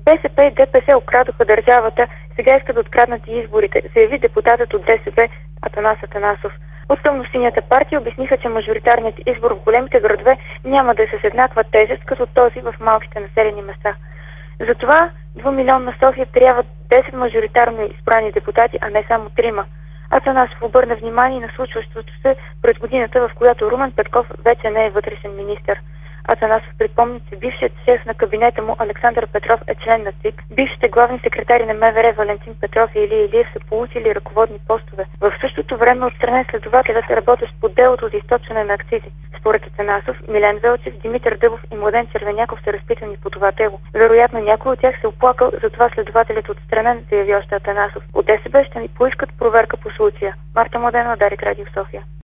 БСП и ДПС окрадоха държавата, сега искат да откраднат и изборите, заяви депутатът от ДСБ Атанас Атанасов. От тъмносинята партия обясниха, че мажоритарният избор в големите градове няма да е с еднаква тежест, като този в малките населени места. Затова 2-милионна София трябва 10 мажоритарно избрани депутати, а не само 3. Атанасов обърна внимание на случващото се през годината, в която Румен Петков вече не е вътрешен министър. Атанасов припомни, че бившият шеф на кабинета му Александър Петров е член на ЦИК. Бившите главни секретари на МВР Валентин Петров и Илия Илиев са получили ръководни постове. В същото време отстранен следователят работещ по делото за източване на акцизи. Според Атанасов, Милен Велчев, Димитър Дъбов и Младен Червеняков са разпитани по това дело. Вероятно някой от тях се оплакал, затова следователят отстранен, заяви още Атанасов. От ДСБ ще ни поискат проверка по случая. Марта Младенова, Дарик Радио, София.